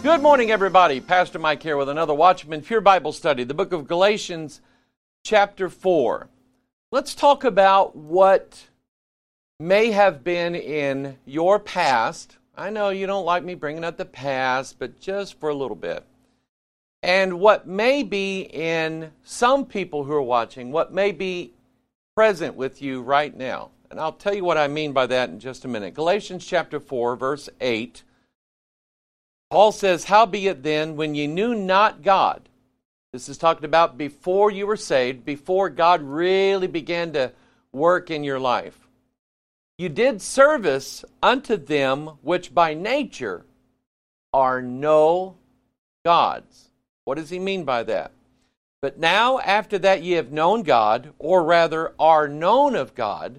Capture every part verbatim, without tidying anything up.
Good morning, everybody. Pastor Mike here with another Watchman Pure Bible study, the book of Galatians, chapter four. Let's talk about what may have been in your past. I know you don't like me bringing up the past, but just for a little bit. And what may be in some people who are watching, what may be present with you right now. And I'll tell you what I mean by that in just a minute. Galatians chapter four, verse eight. Paul says, "Howbeit then, when ye knew not God," this is talking about before you were saved, before God really began to work in your life, "you did service unto them which by nature are no gods." What does he mean by that? "But now after that ye have known God, or rather are known of God,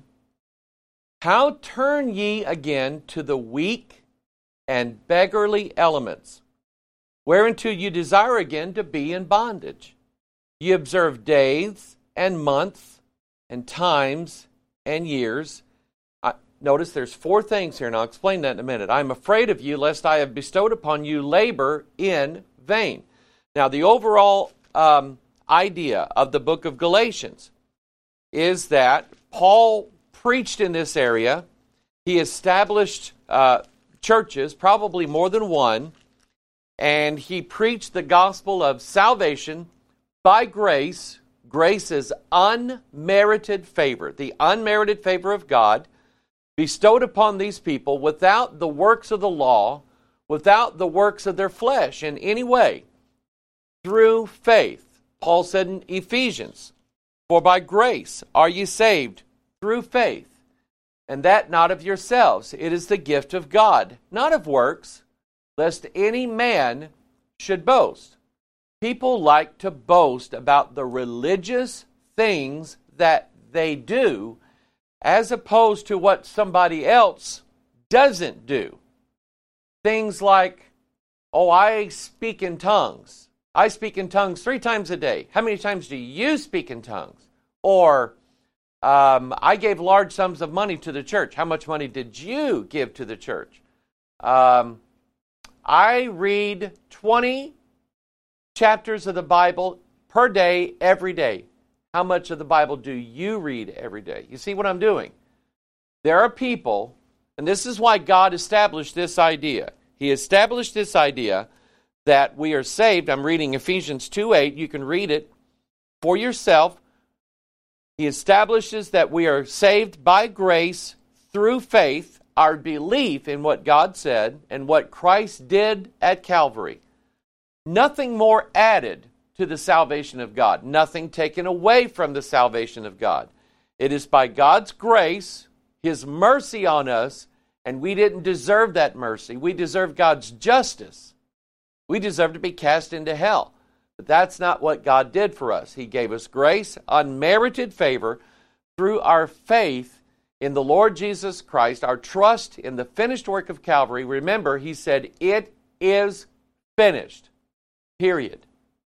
how turn ye again to the weak and beggarly elements, whereunto you desire again to be in bondage? Ye observe days and months and times and years." I, notice there's four things here, and I'll explain that in a minute. "I am afraid of you, lest I have bestowed upon you labor in vain." Now, the overall um, idea of the book of Galatians is that Paul preached in this area. He established uh, churches, probably more than one, and he preached the gospel of salvation by grace. Grace is unmerited favor, the unmerited favor of God bestowed upon these people without the works of the law, without the works of their flesh in any way, through faith. Paul said in Ephesians, "For by grace are ye saved through faith, and that not of yourselves. It is the gift of God, not of works, lest any man should boast." People like to boast about the religious things that they do, as opposed to what somebody else doesn't do. Things like, "Oh, I speak in tongues. I speak in tongues three times a day. How many times do you speak in tongues?" Or, Um, "I gave large sums of money to the church. How much money did you give to the church?" Um, "I read twenty chapters of the Bible per day, every day. How much of the Bible do you read every day?" You see what I'm doing? There are people, and this is why God established this idea. He established this idea that we are saved. I'm reading Ephesians two eight. You can read it for yourself. He establishes that we are saved by grace through faith, our belief in what God said and what Christ did at Calvary. Nothing more added to the salvation of God, nothing taken away from the salvation of God. It is by God's grace, His mercy on us, and we didn't deserve that mercy. We deserve God's justice. We deserve to be cast into hell. But that's not what God did for us. He gave us grace, unmerited favor, through our faith in the Lord Jesus Christ, our trust in the finished work of Calvary. Remember, He said, "It is finished." Period.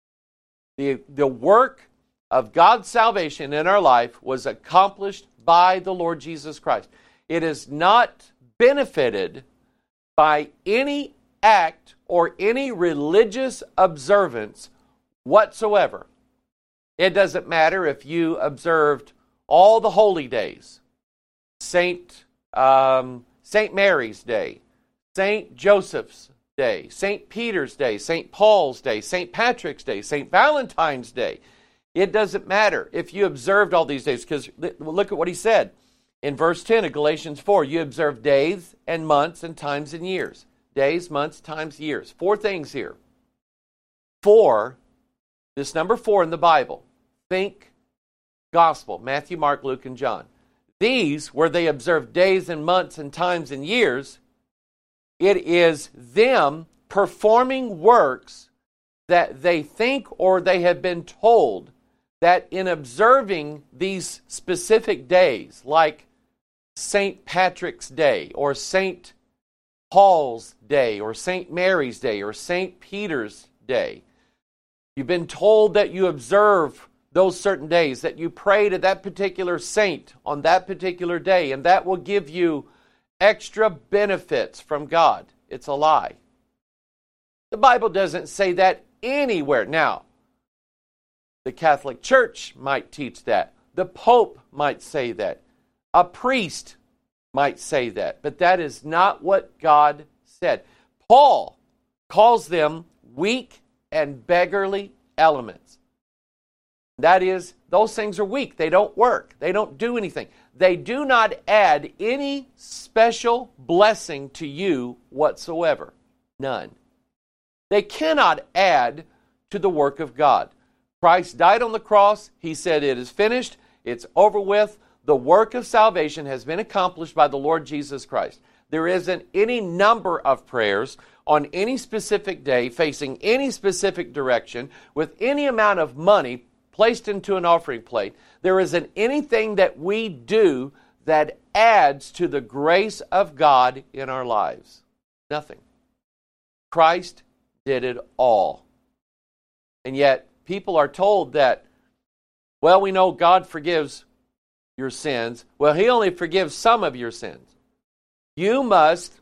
The, the work of God's salvation in our life was accomplished by the Lord Jesus Christ. It is not benefited by any act or any religious observance whatsoever. It doesn't matter if you observed all the holy days, Saint um, Saint Mary's Day, Saint Joseph's Day, Saint Peter's Day, Saint Paul's Day, Saint Patrick's Day, Saint Valentine's Day. It doesn't matter if you observed all these days, because look at what he said in verse ten of Galatians four. You observe days and months and times and years. Days, months, times, years. Four things here. Four. This number four in the Bible. Think gospel. Matthew, Mark, Luke, and John. These, where they observe days and months and times and years, it is them performing works that they think or they have been told that in observing these specific days, like Saint Patrick's Day or Saint Paul's Day or Saint Mary's Day or Saint Peter's Day, you've been told that you observe those certain days, that you pray to that particular saint on that particular day, and that will give you extra benefits from God. It's a lie. The Bible doesn't say that anywhere. Now, the Catholic Church might teach that. The Pope might say that. A priest might say that. But that is not what God said. Paul calls them weak and beggarly elements. That is, those things are weak. They don't work. They don't do anything. They do not add any special blessing to you whatsoever. None. They cannot add to the work of God. Christ died on the cross. He said, "It is finished. It's over with. The work of salvation has been accomplished by the Lord Jesus Christ." There isn't any number of prayers on any specific day, facing any specific direction, with any amount of money placed into an offering plate. There isn't anything that we do that adds to the grace of God in our lives. Nothing. Christ did it all. And yet, people are told that, well, we know God forgives your sins. Well, He only forgives some of your sins. You must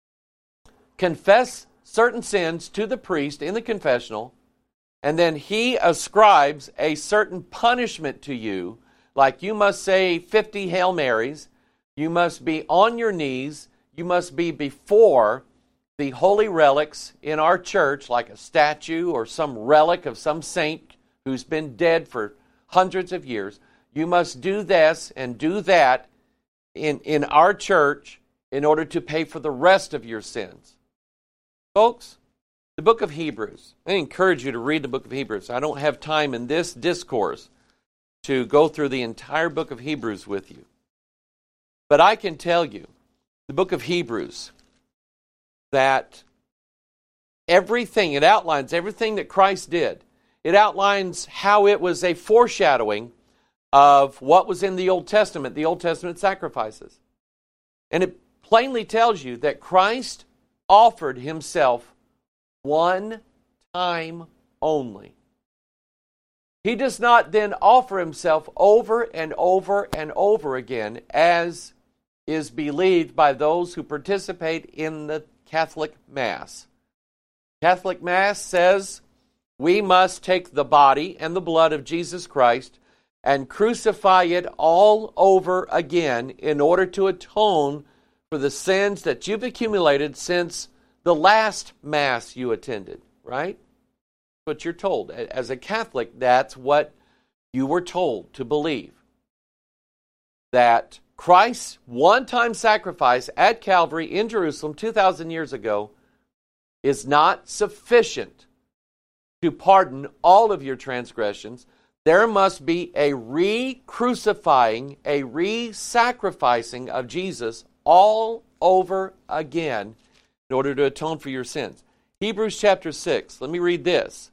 confess certain sins to the priest in the confessional, and then he ascribes a certain punishment to you, like you must say fifty Hail Marys, you must be on your knees, you must be before the holy relics in our church, like a statue or some relic of some saint who's been dead for hundreds of years. You must do this and do that in, in our church in order to pay for the rest of your sins. Folks, the book of Hebrews, I encourage you to read the book of Hebrews. I don't have time in this discourse to go through the entire book of Hebrews with you. But I can tell you, the book of Hebrews, that everything, it outlines everything that Christ did. It outlines how it was a foreshadowing of what was in the Old Testament, the Old Testament sacrifices. And it plainly tells you that Christ offered Himself one time only. He does not then offer Himself over and over and over again, as is believed by those who participate in the Catholic Mass. Catholic Mass says we must take the body and the blood of Jesus Christ and crucify it all over again in order to atone for the sins that you've accumulated since the last Mass you attended, right? That's what you're told. As a Catholic, that's what you were told to believe. That Christ's one-time sacrifice at Calvary in Jerusalem two thousand years ago is not sufficient to pardon all of your transgressions. There must be a re-crucifying, a re-sacrificing of Jesus all over again in order to atone for your sins. Hebrews chapter six. Let me read this.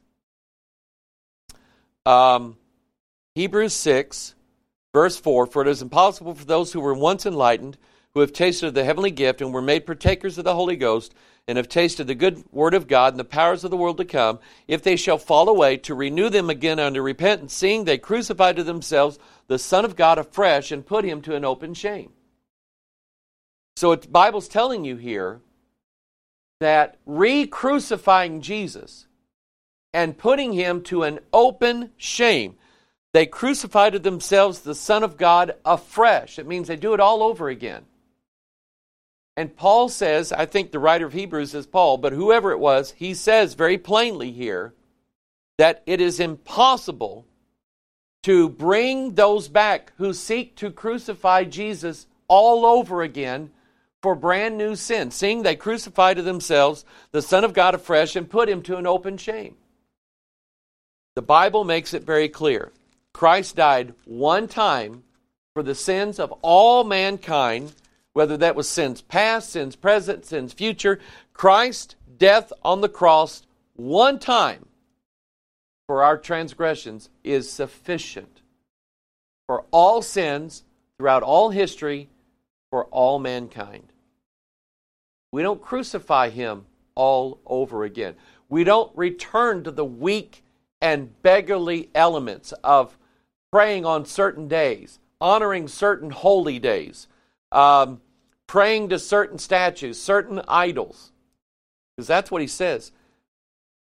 Um, Hebrews six, verse four. For it is impossible for those who were once enlightened, who have tasted of the heavenly gift and were made partakers of the Holy Ghost, and have tasted the good word of God and the powers of the world to come, if they shall fall away, to renew them again unto repentance, seeing they crucify to themselves the Son of God afresh and put Him to an open shame. So the Bible's telling you here that re-crucifying Jesus and putting Him to an open shame, they crucify to themselves the Son of God afresh. It means they do it all over again. And Paul says, I think the writer of Hebrews is Paul, but whoever it was, he says very plainly here that it is impossible to bring those back who seek to crucify Jesus all over again for brand new sin, seeing they crucify to themselves the Son of God afresh and put Him to an open shame. The Bible makes it very clear. Christ died one time for the sins of all mankind, whether that was sins past, sins present, sins future. Christ's death on the cross one time for our transgressions is sufficient for all sins throughout all history for all mankind. We don't crucify Him all over again. We don't return to the weak and beggarly elements of praying on certain days, honoring certain holy days, um, praying to certain statues, certain idols. Because that's what he says.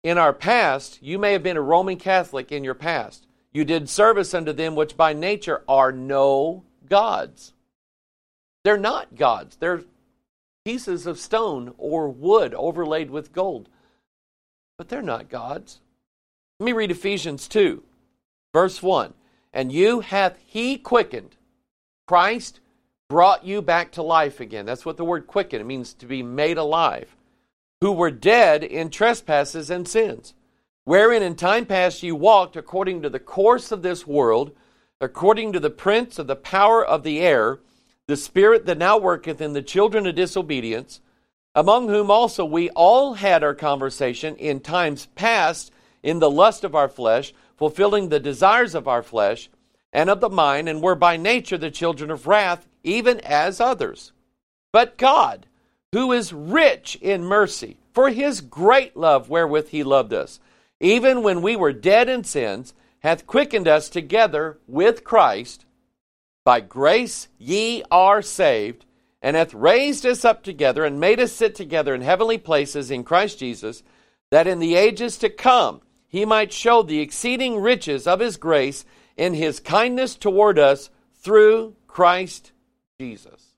in our past, you may have been a Roman Catholic in your past. You did service unto them which by nature are no gods. They're not gods. They're pieces of stone or wood overlaid with gold. But they're not gods. Let me read Ephesians two, verse one. And you hath he quickened. Christ brought you back to life again. That's what the word quicken, it means to be made alive. Who were dead in trespasses and sins, wherein in time past you walked according to the course of this world, according to the prince of the power of the air, the spirit that now worketh in the children of disobedience, among whom also we all had our conversation in times past in the lust of our flesh, fulfilling the desires of our flesh and of the mind, and were by nature the children of wrath, even as others. But God, who is rich in mercy, for his great love wherewith he loved us, even when we were dead in sins, hath quickened us together with Christ. By grace ye are saved, and hath raised us up together, and made us sit together in heavenly places in Christ Jesus, that in the ages to come he might show the exceeding riches of his grace in his kindness toward us through Christ Jesus.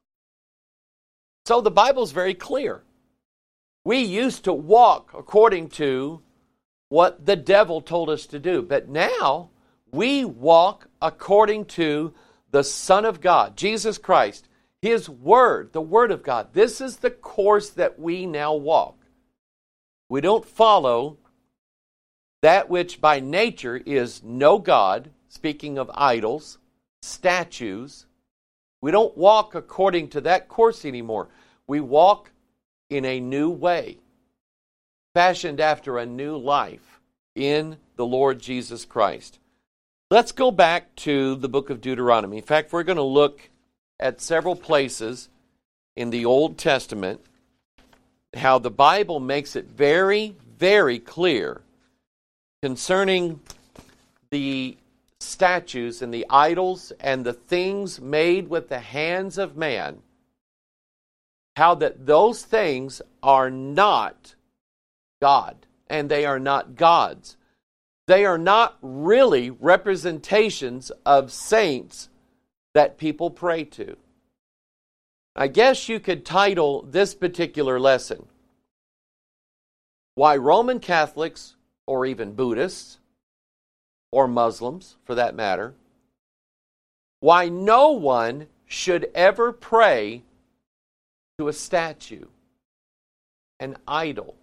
So the Bible's very clear. We used to walk according to what the devil told us to do, but now we walk according to the Son of God, Jesus Christ, his Word, the Word of God. This is the course that we now walk. We don't follow that which by nature is no God, speaking of idols, statues. We don't walk according to that course anymore. We walk in a new way, fashioned after a new life in the Lord Jesus Christ. Let's go back to the book of Deuteronomy. In fact, we're going to look at several places in the Old Testament how the Bible makes it very, very clear concerning the statues and the idols and the things made with the hands of man, how that those things are not God, and they are not gods. They are not really representations of saints that people pray to. I guess you could title this particular lesson, Why Roman Catholics, or even Buddhists, or Muslims for that matter, why no one should ever pray to a statue, an idol.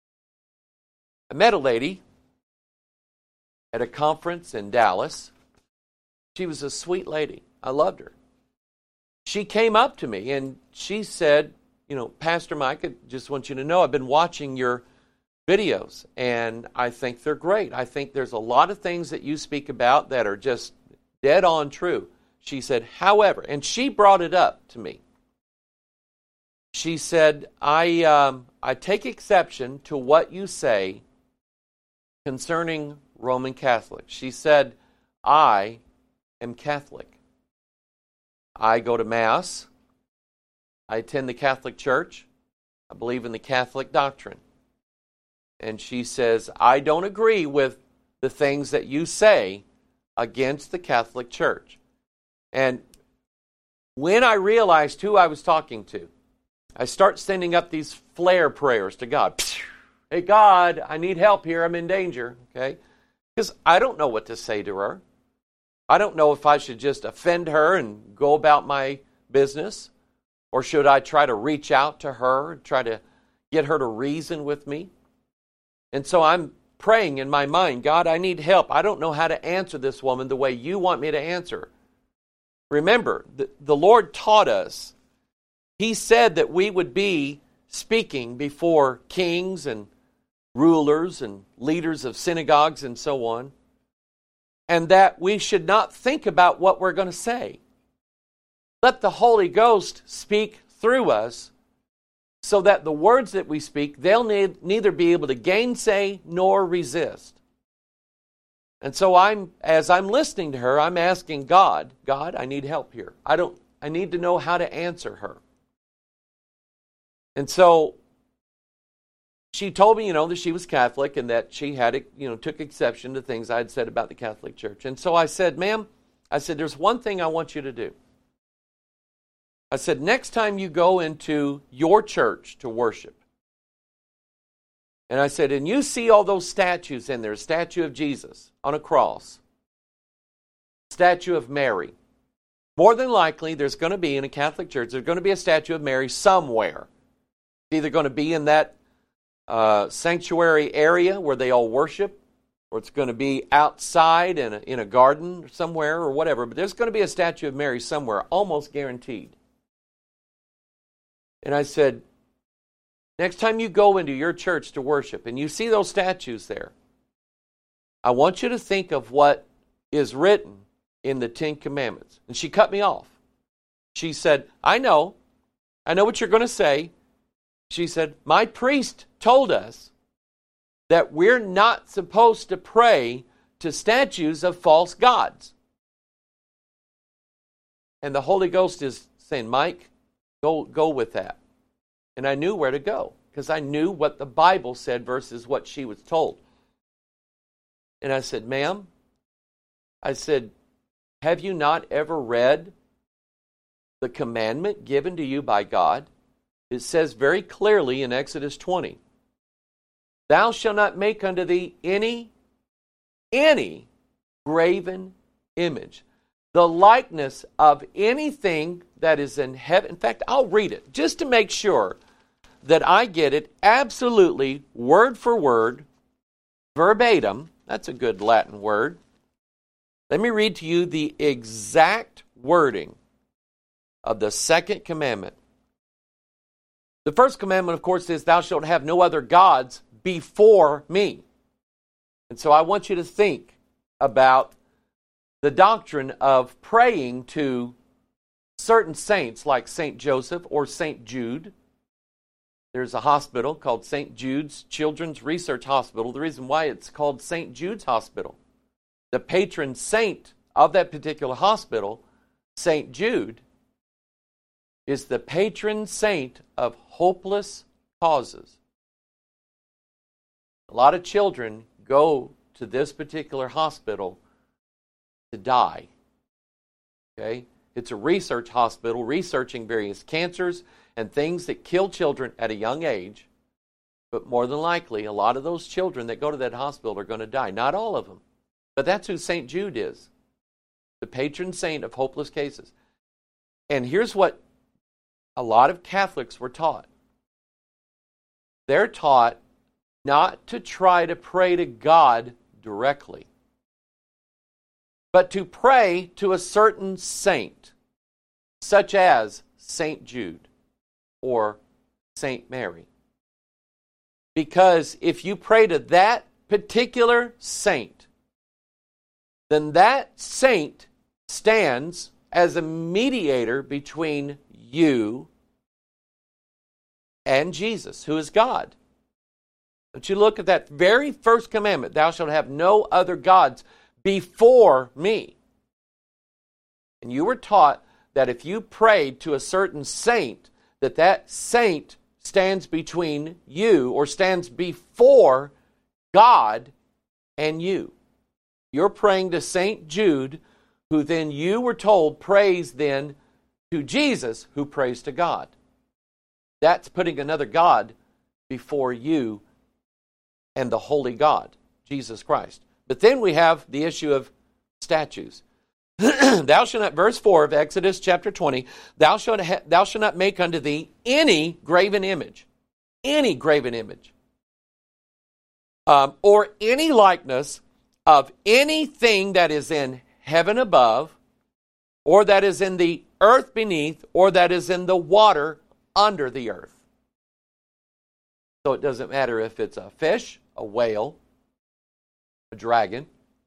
I met a lady at a conference in Dallas. She was a sweet lady. I loved her. She came up to me and she said, you know, Pastor Mike, I just want you to know I've been watching your videos and I think they're great. I think there's a lot of things that you speak about that are just dead on true. She said, however, and she brought it up to me. She said, I um, I take exception to what you say concerning Roman Catholics. She said, I am Catholic. I go to Mass. I attend the Catholic Church. I believe in the Catholic doctrine. And she says, I don't agree with the things that you say against the Catholic Church. And when I realized who I was talking to, I start sending up these flare prayers to God. Hey, God, I need help here. I'm in danger. Okay? Because I don't know what to say to her. I don't know if I should just offend her and go about my business, or should I try to reach out to her, try to get her to reason with me. And so I'm praying in my mind, God, I need help. I don't know how to answer this woman the way you want me to answer her. Remember, the, the Lord taught us. He said that we would be speaking before kings and rulers and leaders of synagogues and so on, and that we should not think about what we're going to say. Let the Holy Ghost speak through us so that the words that we speak, they'll need, neither be able to gainsay nor resist. And so I'm, as I'm listening to her, I'm asking God, God, I need help here. I don't, I need to know how to answer her. And so she told me, you know, that she was Catholic and that she had, you know, took exception to things I had said about the Catholic Church. And so I said, ma'am, I said, there's one thing I want you to do. I said, next time you go into your church to worship, and I said, and you see all those statues in there, a statue of Jesus on a cross, statue of Mary. More than likely, there's going to be, in a Catholic church, there's going to be a statue of Mary somewhere. It's either going to be in that uh, sanctuary area where they all worship, or it's going to be outside in a, in a garden somewhere or whatever. But there's going to be a statue of Mary somewhere, almost guaranteed. And I said, next time you go into your church to worship and you see those statues there, I want you to think of what is written in the Ten Commandments. And she cut me off. She said, I know. I know what you're going to say. She said, my priest told us that we're not supposed to pray to statues of false gods. And the Holy Ghost is saying, Mike, go, go with that. And I knew where to go, because I knew what the Bible said versus what she was told. And I said, ma'am, I said, have you not ever read the commandment given to you by God? It says very clearly in Exodus twenty, thou shalt not make unto thee any, any graven image, the likeness of anything that is in heaven. In fact, I'll read it just to make sure that I get it absolutely word for word, verbatim. That's a good Latin word. Let me read to you the exact wording of the second commandment. The first commandment, of course, is thou shalt have no other gods before me. And so I want you to think about the doctrine of praying to certain saints like Saint Joseph or Saint Jude. There's a hospital called Saint Jude's Children's Research Hospital. The reason why it's called Saint Jude's Hospital, the patron saint of that particular hospital, Saint Jude, is the patron saint of hopeless causes. A lot of children go to this particular hospital to die. Okay? It's a research hospital researching various cancers and things that kill children at a young age. But more than likely, a lot of those children that go to that hospital are going to die. Not all of them. But that's who Saint Jude is. The patron saint of hopeless cases. And here's what a lot of Catholics were taught. They're taught not to try to pray to God directly, but to pray to a certain saint, such as Saint Jude or Saint Mary. Because if you pray to that particular saint, then that saint stands as a mediator between you and Jesus, who is God. But you look at that very first commandment, thou shalt have no other gods before me. And you were taught that if you prayed to a certain saint, that that saint stands between you or stands before God and you. You're praying to Saint Jude, who then you were told prays then to Jesus, who prays to God. That's putting another God before you and the holy God, Jesus Christ. But then we have the issue of statues. Thou shalt not, verse four of Exodus chapter twenty, thou shalt, ha, thou shalt not make unto thee any graven image, any graven image, um, or any likeness of anything that is in heaven above, or that is in the earth beneath, or that is in the water under the earth. So it doesn't matter if it's a fish, a whale, a dragon,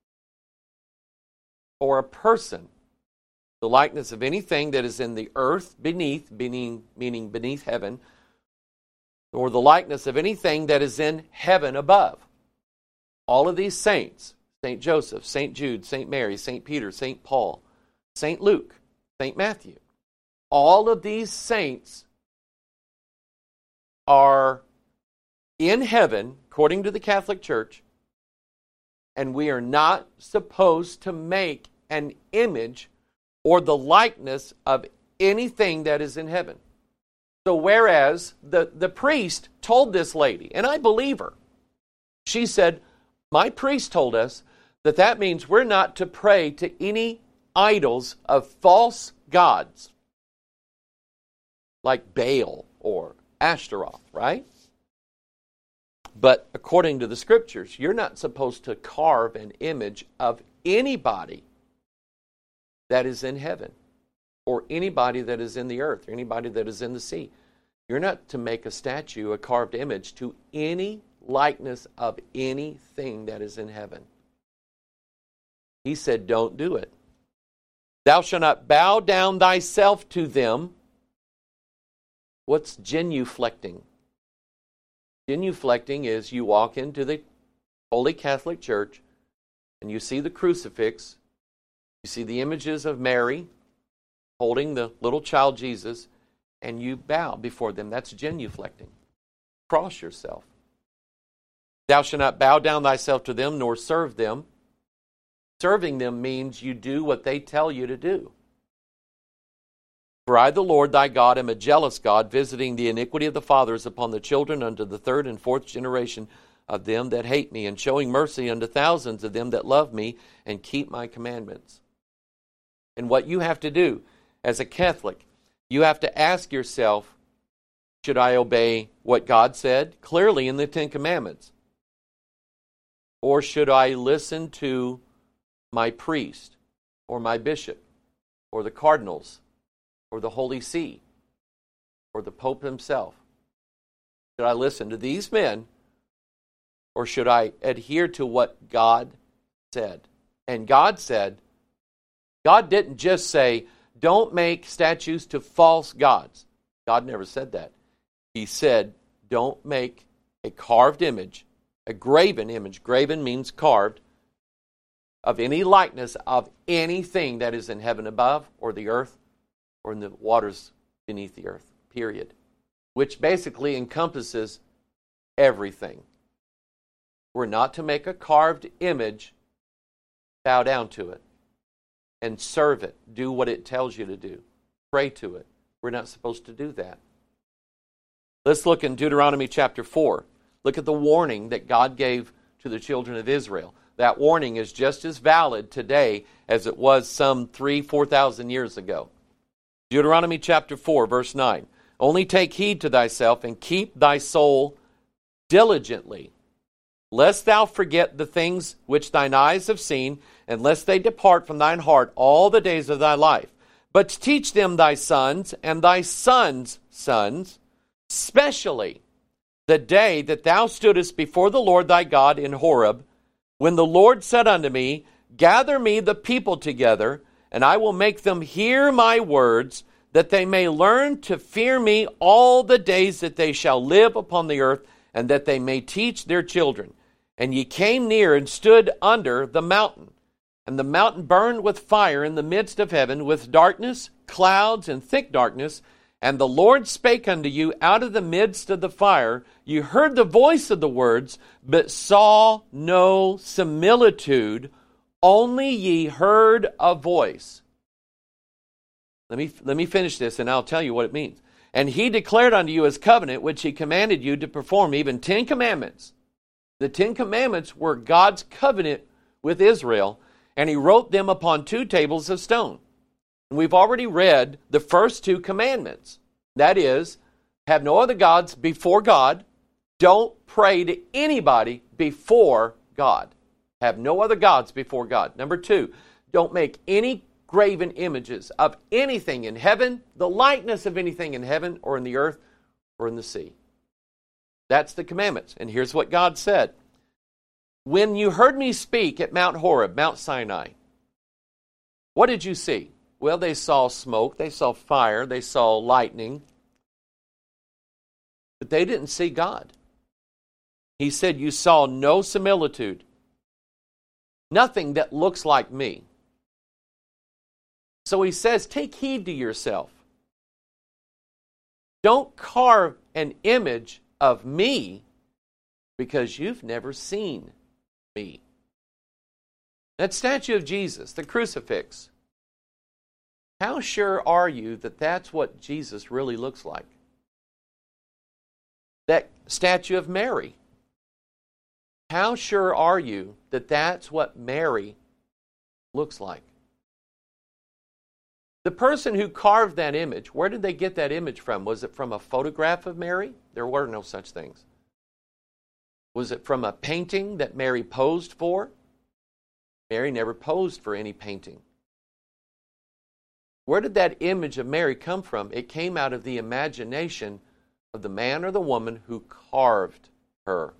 or a person. The likeness of anything that is in the earth beneath, meaning, meaning beneath heaven, or the likeness of anything that is in heaven above. All of these saints, Saint Joseph, Saint Jude, Saint Mary, Saint Peter, Saint Paul, Saint Luke, Saint Matthew, all of these saints are in heaven, according to the Catholic Church, and we are not supposed to make an image or the likeness of anything that is in heaven. So whereas the, the priest told this lady, and I believe her, she said, my priest told us that that means we're not to pray to any idols of false gods like Baal or Ashtaroth, right? But according to the Scriptures, you're not supposed to carve an image of anybody that is in heaven, or anybody that is in the earth, or anybody that is in the sea. You're not to make a statue, a carved image, to any likeness of anything that is in heaven. He said, don't do it. Thou shalt not bow down thyself to them. What's genuflecting? Genuflecting is you walk into the Holy Catholic Church and you see the crucifix, you see the images of Mary holding the little child Jesus, and you bow before them. That's genuflecting. Cross yourself. Thou shalt not bow down thyself to them, nor serve them. Serving them means you do what they tell you to do. For I, the Lord thy God, am a jealous God, visiting the iniquity of the fathers upon the children unto the third and fourth generation of them that hate me, and showing mercy unto thousands of them that love me and keep my commandments. And what you have to do as a Catholic, you have to ask yourself, should I obey what God said clearly in the Ten Commandments? Or should I listen to my priest or my bishop or the cardinals or the Holy See or the Pope himself? Should I listen to these men, or should I adhere to what God said? And God said, God didn't just say, don't make statues to false gods. God never said that. He said, don't make a carved image, a graven image. Graven means carved, of any likeness of anything that is in heaven above, or the earth, or in the waters beneath the earth, period. Which basically encompasses everything. We're not to make a carved image, bow down to it, and serve it. Do what it tells you to do. Pray to it. We're not supposed to do that. Let's look in Deuteronomy chapter four. Look at the warning that God gave to the children of Israel. That warning is just as valid today as it was some three, four thousand years ago. Deuteronomy chapter four, verse nine. Only take heed to thyself and keep thy soul diligently, lest thou forget the things which thine eyes have seen, and lest they depart from thine heart all the days of thy life. But teach them thy sons and thy sons' sons, specially the day that thou stoodest before the Lord thy God in Horeb, when the Lord said unto me, gather me the people together, and I will make them hear my words, that they may learn to fear me all the days that they shall live upon the earth, and that they may teach their children. And ye came near and stood under the mountain. And the mountain burned with fire in the midst of heaven, with darkness, clouds, and thick darkness. And the Lord spake unto you out of the midst of the fire. You heard the voice of the words, but saw no similitude. Only ye heard a voice. Let me, let me finish this, and I'll tell you what it means. And he declared unto you his covenant, which he commanded you to perform, even ten commandments. The Ten Commandments were God's covenant with Israel, and he wrote them upon two tables of stone. And we've already read the first two commandments. That is, have no other gods before God. Don't pray to anybody before God. Have no other gods before God. Number two, don't make any graven images of anything in heaven, the likeness of anything in heaven or in the earth or in the sea. That's the commandments. And here's what God said. When you heard me speak at Mount Horeb, Mount Sinai, what did you see? Well, they saw smoke, they saw fire, they saw lightning, but they didn't see God. He said, you saw no similitude, nothing that looks like me. So he says, take heed to yourself. Don't carve an image of me because you've never seen me. That statue of Jesus, the crucifix, how sure are you that that's what Jesus really looks like? That statue of Mary, how sure are you that that's what Mary looks like? The person who carved that image, where did they get that image from? Was it from a photograph of Mary? There were no such things. Was it from a painting that Mary posed for? Mary never posed for any painting. Where did that image of Mary come from? It came out of the imagination of the man or the woman who carved her.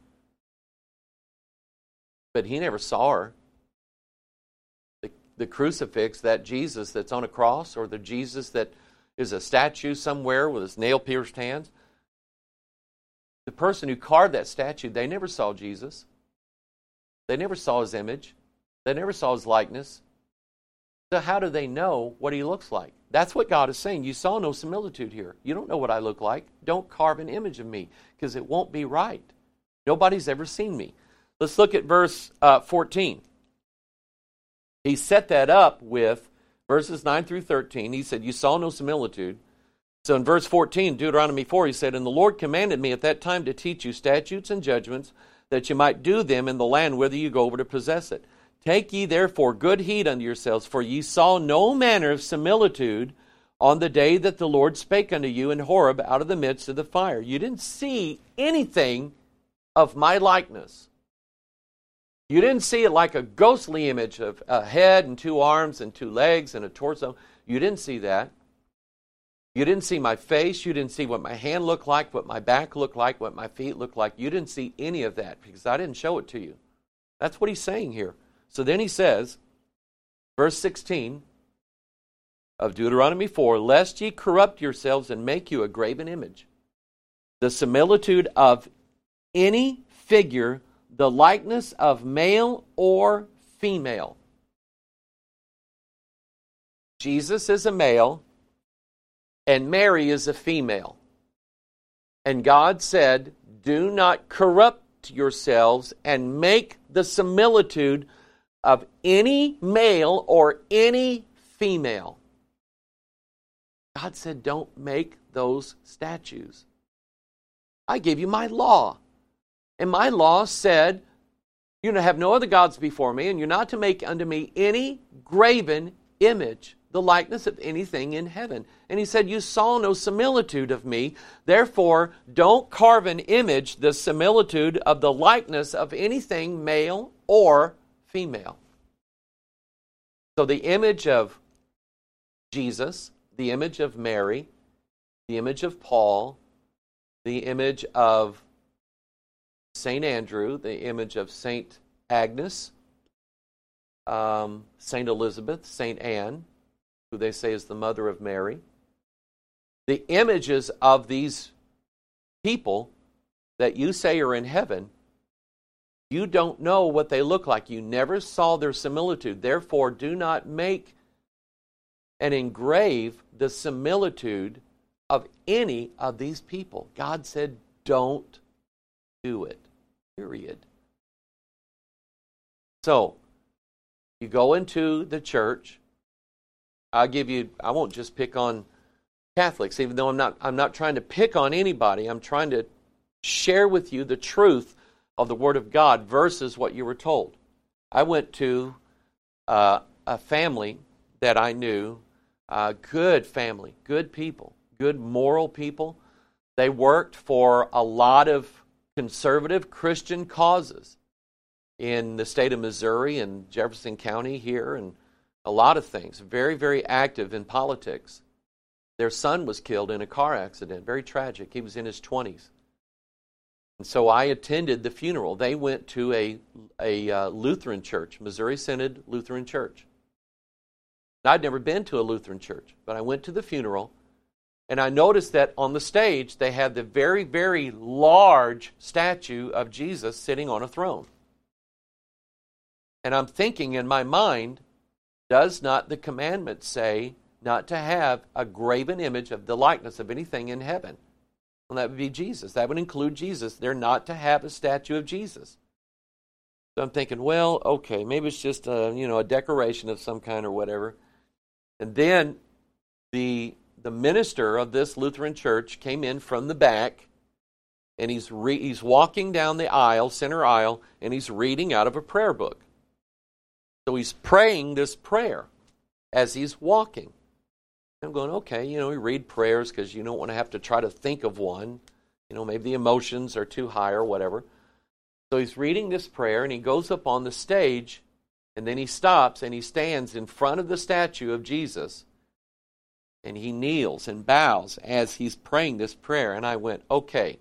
But he never saw her. The, the crucifix, that Jesus that's on a cross, or the Jesus that is a statue somewhere with his nail-pierced hands, the person who carved that statue, they never saw Jesus. They never saw his image. They never saw his likeness. So how do they know what he looks like? That's what God is saying. You saw no similitude here. You don't know what I look like. Don't carve an image of me, because it won't be right. Nobody's ever seen me. Let's look at verse uh, fourteen. He set that up with verses nine through thirteen. He said, you saw no similitude. So in verse fourteen, Deuteronomy four, he said, and the Lord commanded me at that time to teach you statutes and judgments, that you might do them in the land whither you go over to possess it. Take ye therefore good heed unto yourselves, for ye saw no manner of similitude on the day that the Lord spake unto you in Horeb out of the midst of the fire. You didn't see anything of my likeness. You didn't see it like a ghostly image of a head and two arms and two legs and a torso. You didn't see that. You didn't see my face. You didn't see what my hand looked like, what my back looked like, what my feet looked like. You didn't see any of that because I didn't show it to you. That's what he's saying here. So then he says, verse sixteen of Deuteronomy four, lest ye corrupt yourselves and make you a graven image, the similitude of any figure, the likeness of male or female. Jesus is a male and Mary is a female. And God said, do not corrupt yourselves and make the similitude of any male or any female. God said, don't make those statues. I gave you my law. And my law said, you're to have no other gods before me, and you're not to make unto me any graven image, the likeness of anything in heaven. And he said, you saw no similitude of me, therefore don't carve an image, the similitude of the likeness of anything male or female. So the image of Jesus, the image of Mary, the image of Paul, the image of Saint Andrew, the image of Saint Agnes, um, Saint Elizabeth, Saint Anne, who they say is the mother of Mary. The images of these people that you say are in heaven, you don't know what they look like. You never saw their similitude. Therefore, do not make and engrave the similitude of any of these people. God said, don't do it. Period. So, you go into the church. I'll give you, I won't just pick on Catholics, even though I'm not, I'm not trying to pick on anybody. I'm trying to share with you the truth of the Word of God versus what you were told. I went to uh, a family that I knew, uh, good family, good people, good moral people. They worked for a lot of conservative Christian causes in the state of Missouri and Jefferson County here, and a lot of things. Very, very active in politics. Their son was killed in a car accident. Very tragic. He was in his twenties. And so I attended the funeral. They went to a, a uh, Lutheran church, Missouri Synod Lutheran Church. Now, I'd never been to a Lutheran church, but I went to the funeral, and I noticed that on the stage they had the very, very large statue of Jesus sitting on a throne. And I'm thinking in my mind, does not the commandment say not to have a graven image of the likeness of anything in heaven? Well, that would be Jesus. That would include Jesus. They're not to have a statue of Jesus. So I'm thinking, well, okay, maybe it's just a, you know, a decoration of some kind or whatever. And then the the minister of this Lutheran church came in from the back, and he's re- he's walking down the aisle, center aisle, and he's reading out of a prayer book. So he's praying this prayer as he's walking. I'm going, okay, you know, we read prayers because you don't want to have to try to think of one. You know, maybe the emotions are too high or whatever. So he's reading this prayer, and he goes up on the stage, and then he stops, and he stands in front of the statue of Jesus, and he kneels and bows as he's praying this prayer. And I went, okay,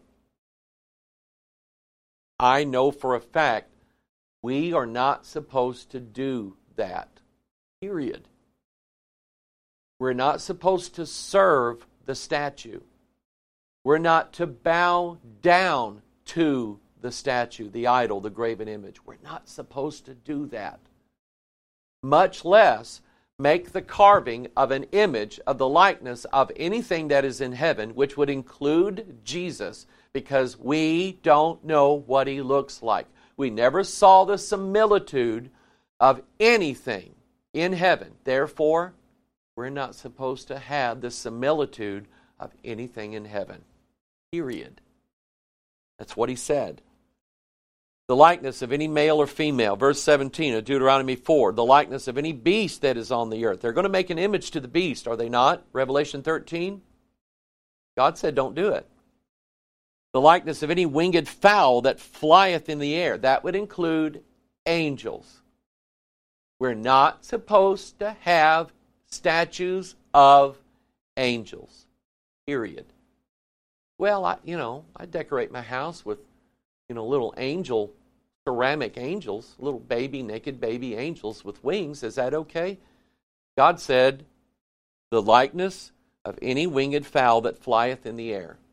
I know for a fact we are not supposed to do that, period. We're not supposed to serve the statue. We're not to bow down to the statue, the idol, the graven image. We're not supposed to do that. Much less make the carving of an image of the likeness of anything that is in heaven, which would include Jesus, because we don't know what he looks like. We never saw the similitude of anything in heaven. Therefore, we're not supposed to have the similitude of anything in heaven. Period. That's what he said. The likeness of any male or female. Verse seventeen of Deuteronomy four. The likeness of any beast that is on the earth. They're going to make an image to the beast, are they not? Revelation thirteen. God said don't do it. The likeness of any winged fowl that flieth in the air. That would include angels. We're not supposed to have statues of angels. Period. Well, I, you know, I decorate my house with, you know, little angel, ceramic angels, little baby, naked baby angels with wings. Is that okay? God said, the likeness of any winged fowl that flieth in the air.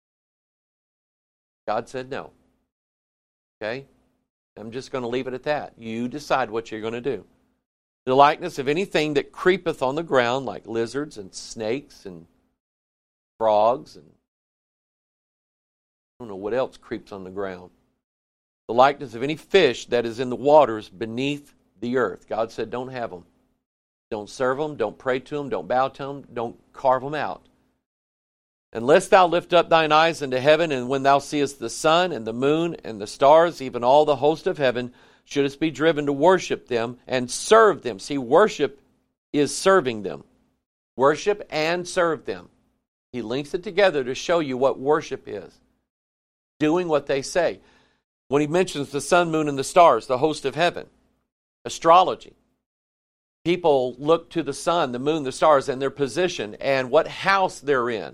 God said no. Okay? I'm just going to leave it at that. You decide what you're going to do. The likeness of anything that creepeth on the ground, like lizards and snakes and frogs, and I don't know what else creeps on the ground. The likeness of any fish that is in the waters beneath the earth. God said, don't have them. Don't serve them, don't pray to them, don't bow to them, don't carve them out. Unless thou lift up thine eyes into heaven, and when thou seest the sun and the moon and the stars, even all the host of heaven, shouldest be driven to worship them and serve them. See, worship is serving them. Worship and serve them. He links it together to show you what worship is. Doing what they say. When he mentions the sun, moon, and the stars, the host of heaven, astrology. People look to the sun, the moon, the stars, and their position and what house they're in.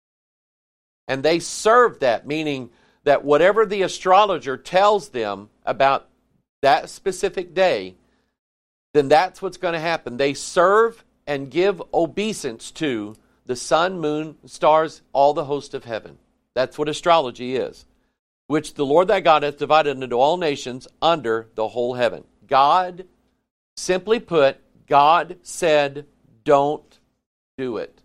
And they serve that, meaning that whatever the astrologer tells them about that specific day, then that's what's going to happen. They serve and give obeisance to the sun, moon, stars, all the host of heaven. That's what astrology is. Which the Lord thy God hath divided unto all nations under the whole heaven. God, simply put, God said, don't do it.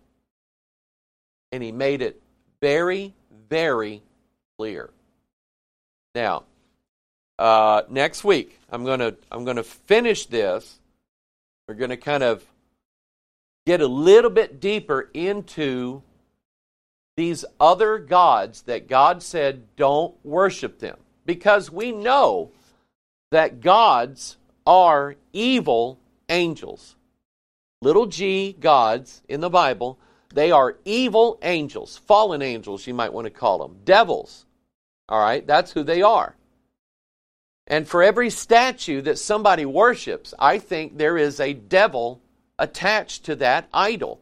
And he made it very, very clear. Now, uh, next week, I'm going to I'm going to finish this. We're going to kind of get a little bit deeper into these other gods that God said don't worship them. Because we know that gods are evil angels. Little g gods in the Bible, they are evil angels, fallen angels you might want to call them, devils. All right, that's who they are. And for every statue that somebody worships, I think there is a devil attached to that idol.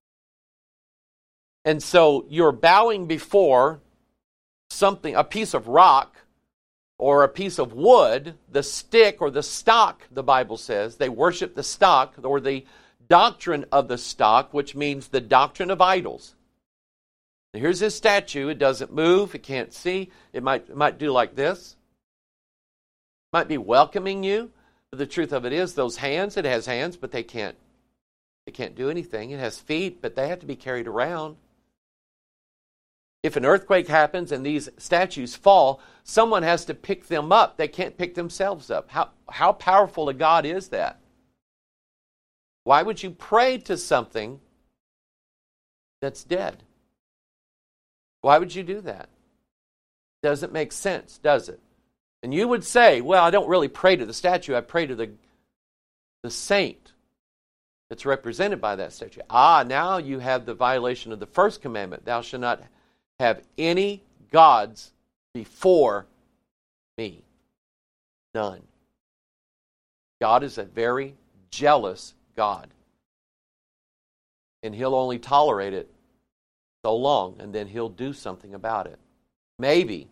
And so you're bowing before something, a piece of rock or a piece of wood, the stick or the stock, the Bible says. They worship the stock or the doctrine of the stock, which means the doctrine of idols. Now, here's this statue. It doesn't move. It can't see. It might, it might do like this. It might be welcoming you. But the truth of it is, those hands, it has hands, but they can't, they can't do anything. It has feet, but they have to be carried around. If an earthquake happens and these statues fall, someone has to pick them up. They can't pick themselves up. How, how powerful a God is that? Why would you pray to something that's dead? Why would you do that? Doesn't make sense, does it? And you would say, well, I don't really pray to the statue. I pray to the, the saint that's represented by that statue. Ah, now you have the violation of the first commandment. Thou shalt not have any gods before me. None. God is a very jealous God. And He'll only tolerate it so long, and then He'll do something about it. Maybe.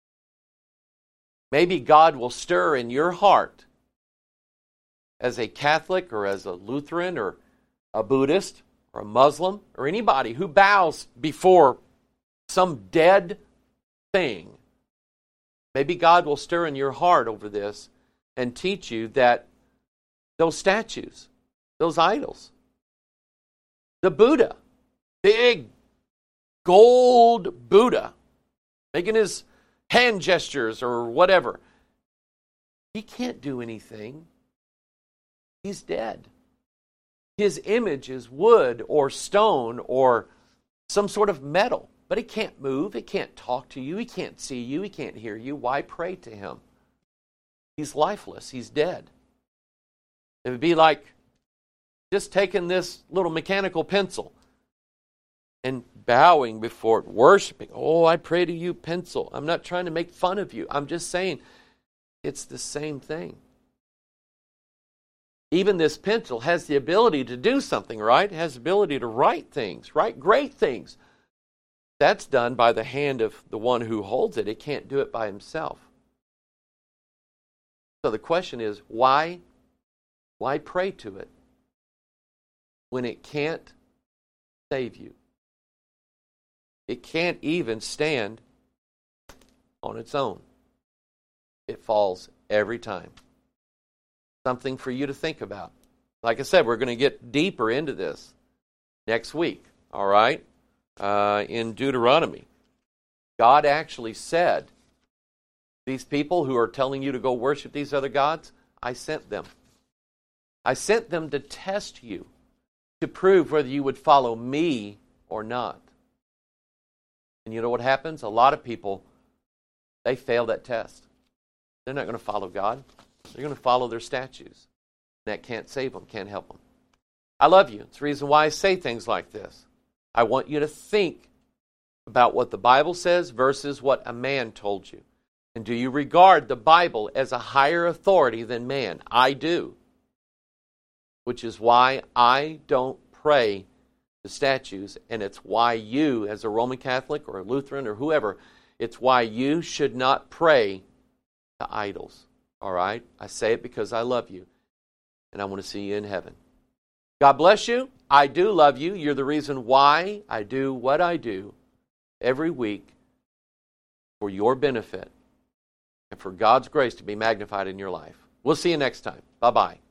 Maybe God will stir in your heart as a Catholic or as a Lutheran or a Buddhist or a Muslim or anybody who bows before some dead thing. Maybe God will stir in your heart over this and teach you that those statues, those idols, the Buddha, big gold Buddha, making his hand gestures or whatever, he can't do anything. He's dead. His image is wood or stone or some sort of metal, but it can't move, it can't talk to you, he can't see you, he can't hear you. Why pray to him? He's lifeless, he's dead. It would be like just taking this little mechanical pencil and bowing before it, worshiping. Oh, I pray to you, pencil. I'm not trying to make fun of you. I'm just saying it's the same thing. Even this pencil has the ability to do something, right? It has the ability to write things, write great things. That's done by the hand of the one who holds it. It can't do it by himself. So the question is, why, why pray to it when it can't save you? It can't even stand on its own. It falls every time. Something for you to think about. Like I said, we're going to get deeper into this next week, all right? Uh, in Deuteronomy. God actually said, these people who are telling you to go worship these other gods, I sent them. I sent them to test you, to prove whether you would follow me or not. And you know what happens? A lot of people, they fail that test. They're not going to follow God. They're going to follow their statues. That can't save them, can't help them. I love you. It's the reason why I say things like this. I want you to think about what the Bible says versus what a man told you. And do you regard the Bible as a higher authority than man? I do. Which is why I don't pray to statues, and it's why you, as a Roman Catholic or a Lutheran or whoever, it's why you should not pray to idols. All right? I say it because I love you, and I want to see you in heaven. God bless you. I do love you. You're the reason why I do what I do every week for your benefit and for God's grace to be magnified in your life. We'll see you next time. Bye-bye.